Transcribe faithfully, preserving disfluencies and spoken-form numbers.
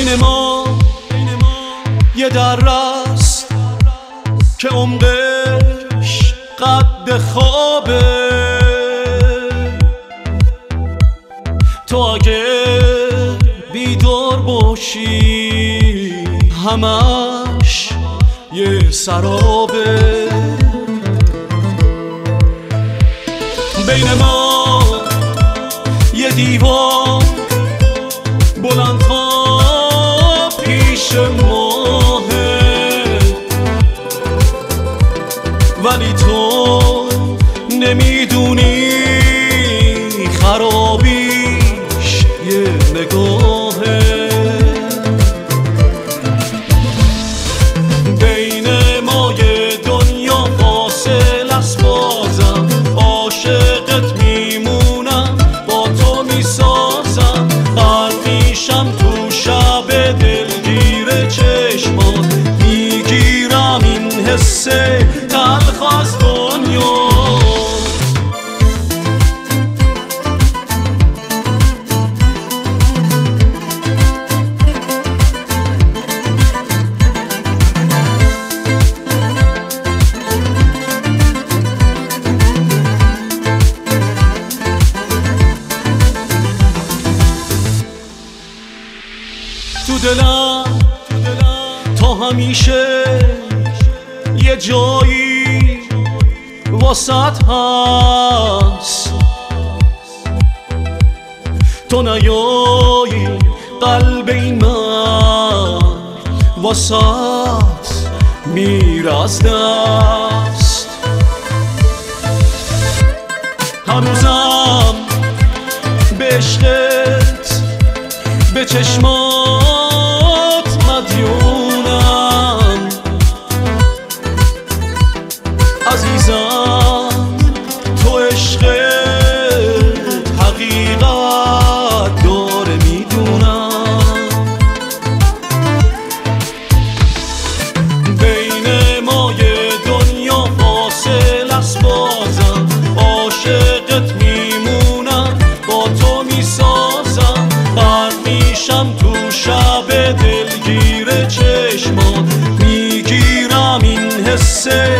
بین ما یه درست که عمقش قد خوابه. تو اگه بیدار باشی همش یه سرابه. بین ما یه دیوار بلند تا پیش ماهه، ولی تو نمیدونی خرابیش یه نگاهه. بین ما یه دنیا فاصل است، بازم عاشقت میمونم، با تو میسازم، غرق میشم تو شب دلگیر چشمات، میگیرم این حس تلخ از دنیا. تو دلم تا همیشه یه جایی واسط هست، تو نیایی قلب این من واسط میره از دست. هنوزم به عشقت به چشمات مدیونم، عزیزم تو عشقت حقیقت داره میدونم. بین ما یه دنیا فاصل است، بازم عاشقت میمونم، با تو میسازم، غرق میشم تو شب دلگیر چشمات، میگیرم این حسه